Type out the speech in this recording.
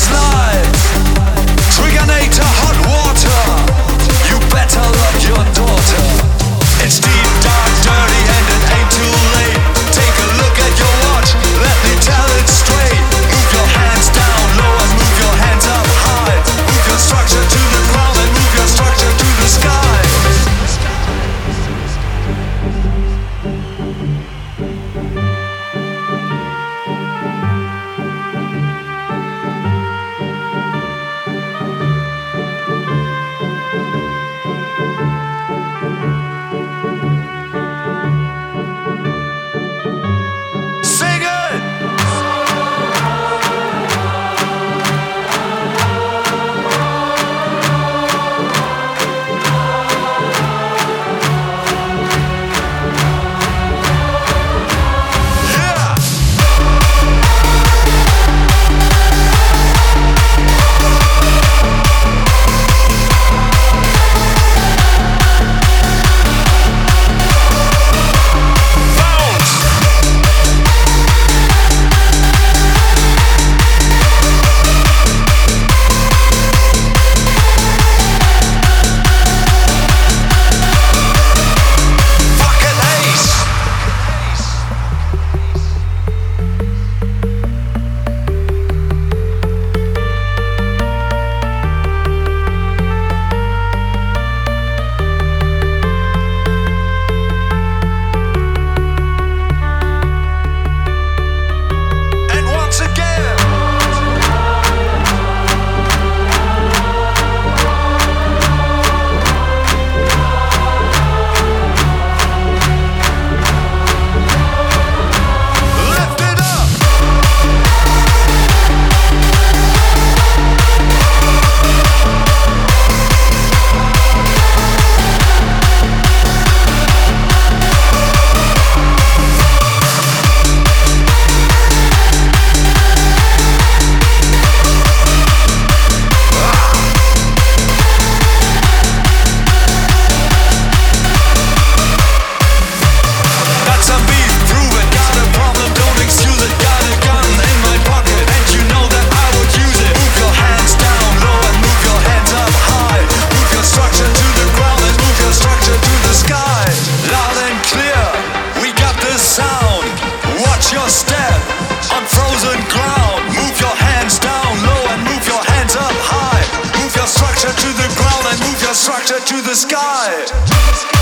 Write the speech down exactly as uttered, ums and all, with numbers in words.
slide. Trigonator hot water. You better love your daughter. It's deep, dark, dirty, and it ain't too late. Take a look at your watch, let me tell it straight. Move your hands down low and move your hands up high. Move your structure to the ground and move your structure to the sky. To the sky.